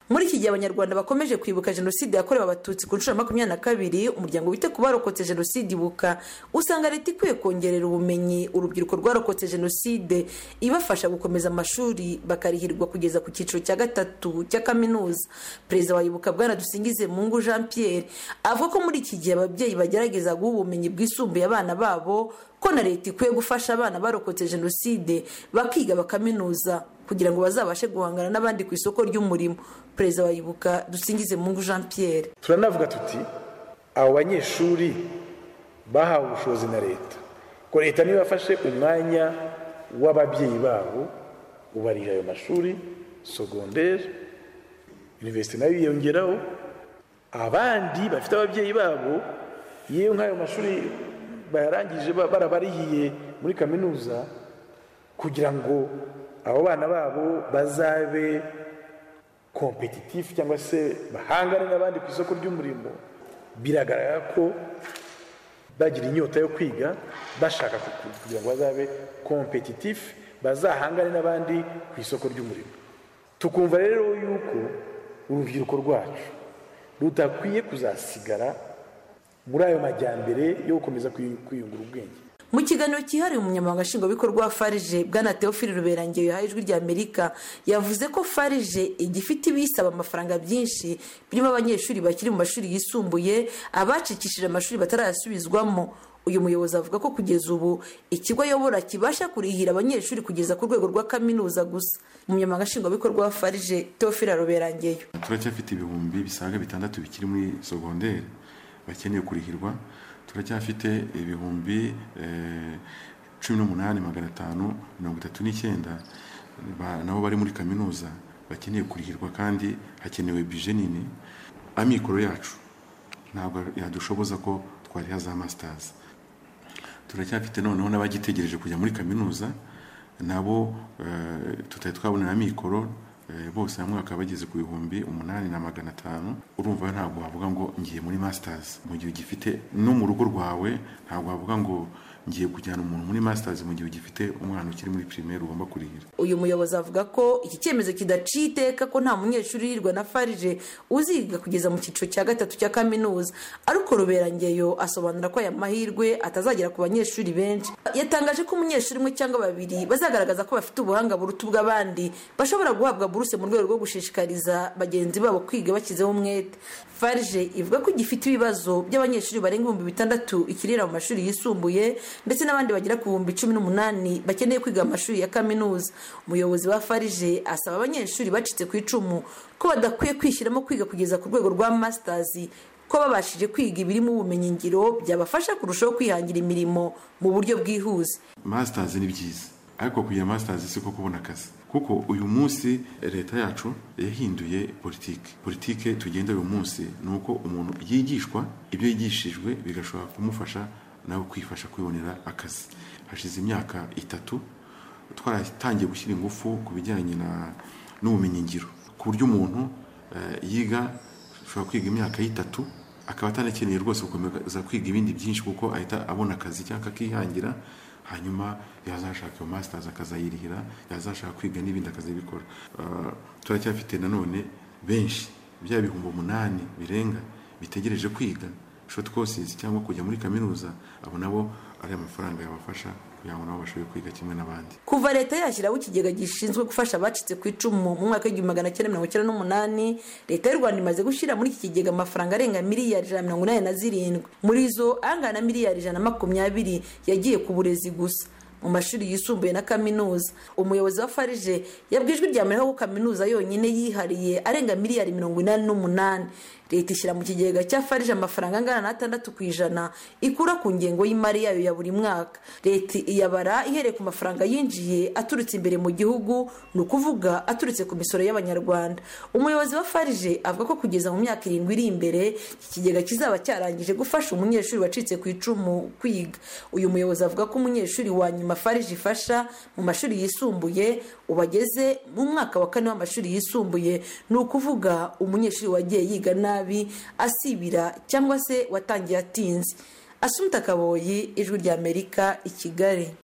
Muri iki gihe abanyarwanda bakomeje kwibuka jenoside yakorewe abatutsi ku nshuro ya 22, umuryango wite ku barokotse jenoside ibuka usanga leta ikwiye kongerera ubumenyi urubyiruko rwarokotse jenoside, ibafasha gukomeza amashuri bakarihirwa kugeza ku cyiciro cya 3 cya kaminuza. Perezida wa Ibuka Bwana Dusingizemungu Jean Pierre avuga ko muri iki gihe ababyeyi bagerageza guha ubumenyi bwisumbuye abana babo, ko na leta ikwiye gufasha abana barokotse jenoside bakiga bakaminuza kugira ngo bazabashe guhangana n'abandi ku isoko ry'umurimo. Perezida wa Ibuka Dusingizemungu Jean Pierre: turanavuga tuti abo banyeshuri bahawe ubushobozi na leta, ko leta niyo yafashe umwanya w'ababyeyi babo ubarira ayo mashuri secondaire, université nayo yiyongeraho, abandi bafite ababyeyi babo yewe nk'ayo mashuri bayarangije barabarihiye muri kaminuza, kugira ngo abo bana babo bazabe competitif cyangwa se bahangane n'abandi ku isoko ry'umurimo. Biragaragara ko bagira inyota yo kwiga, bashaka kugira ngo bazabe competitif, bazahangane n'abandi ku isoko ry'umurimo. Tukumva rero yuko urubyiruko rwacu rutakwiye kuzasigara muri ayo majyambere yo gukomeza kwiyungura ubwenge. Mu kiganiro cyihariye umunyamabanga nshingwabikorwa wa FARG Bwana Theophile Ruberangero yahaye Ijwi ry'Amerika yavuze ko FARG igifite ibisaba amafaranga byinshi, birimo abanyeshuri bakiri mu mashuri yisumbuye, abacikishije amashuri batarayasubizwamo. Uyu muyobozi avuga ko kugeza ubu ikigo ayobora kibasha kurihira abanyeshuri kugeza ku rwego rwa kaminuza gusa. Umunyamabanga nshingwabikorwa wa FARG Theophile Ruberangero: turacyafite ibihumbi bisaga 6 bikiri muri secondaire bakeneye kurihirwa, turacyafite ibihumbi 18,539 nabo bari muri kaminuza bakeneye kurihirwa, kandi hakenewe budget nini. Amikoro yacu ntabwo yadushoboza ko twariha za masters. Turacyafite noneho n'abagitegereje kujya muri kaminuza, nabo tutari twabonera amikoro, bose hamwe bakaba bageze ku 8,500. Urumva ntabwo wavuga ngo ngiye muri masters mu gihe ugifite no mu rugo rwawe, ntabwo wavuga ngo ngiye kujyana umuntu muri masters mu gihe ugifite umwana ukiri muri primaire ugomba kurihira. Uyu muyobozi avuga ko iki cyemezo kidaciye iteka, ko nta munyeshuri yirirwa na FARG uziga kugeza mu cyiciro cya 3 cya kaminuza. Ariko Ruberangero asobanura ko aya mahirwe atazagera ku banyeshuri benshi. Yatangaje ko umunyeshuri umwe cyangwa babiri bazagaragaza ko bafite ubuhanga buruta ubw'abandi bashobora guhabwa buruse mu rwego rwo gushishikariza bagenzi babo kwiga bashyizeho umwete. FARG ivuga ko gifite ibibazo by'abanyeshuri barenga 6,000 ikirira mu mashuri yisumbuye, ndetse n'abandi bagera ku 18,000 bakeneye kwiga amashuri ya kaminuza. Umuyobozi wa FARG asaba abanyeshuri bacitse ku icumu ko badakwiye kwishyiramo kwiga kugeza ku rwego rwa masters, ko babashije kwiga ibirimo ubumenyi ngiro byabafasha kurushaho kwihangira imirimo mu buryo bwihuse. Masters ni byiza, ariko kuya masters siko kubona akazi, kuko uyu munsi leta yacu yahinduye politike tugenda uyu munsi, nuko umuntu yigishwa ibyo yigishijwe bigashobora kumufasha nawe kwifasha kwibonera akazi. Hashize imyaka 3 twaratangiye gushyira ingufu ku bijyanye n'ubumenyi ngiro, ku buryo umuntu yiga ashobora kwiga imyaka 3 akaba atanakeneye rwose gukomeza kwiga ibindi byinshi, kuko ahita abona akazi cyangwa akihangira, hanyuma yazashaka iyo masters akazayirihira, yazashaka kwiga n'ibindi akazabikora. Turacyafite nanone benshi bya 8,000 birenga bitegereje kwiga short courses cyangwa kujya muri kaminuza. Abo nabo ari amafaranga yabafasha kugira ngo nabo bashoboye kwiga kimwe n'abandi. Kuva leta yashyiraho ikigega gishinzwe gufasha abacitse ku icumu mu mwaka w'1998, leta y'u Rwanda imaze gushyira muri iki kigega amafaranga arenga miliyari 187. Muri zo angana miliyari 120 yagiye ku burezi gusa mu mashuri yisumbuye na kaminuza. Umuyobozi wa FARG yabwijwe ry'Amerika ko kaminuza yonyine yihariye arenga miliyari 88. Leta ishyira mu kigega cya FARG amafaranga angana na 6% ikura ku ngengo y'imari yayo ya buri mwaka. Leta iyabara ihereye ku mafaranga yinjiye aturutse imbere mu gihugu, ni ukuvuga aturutse ku misoro y'Abanyarwanda. Umuyobozi wa FARG avuga ko kugeza mu myaka 7 iri imbere iki kigega kizaba cyarangije gufasha umunyeshuri wacitse ku icumu kwiga. Uyu muyobozi avuga ko umunyeshuri wa nyuma FARG ifasha mu mashuri yisumbuye ubageze mu mwaka wa 4 w'amashuri yisumbuye, ni ukuvuga umunyeshuri wagiye yiga nabi, asibira cyangwa se watangiye atinze. Asumta Kaboyi, Ijwi ry'Amerika, i Kigali.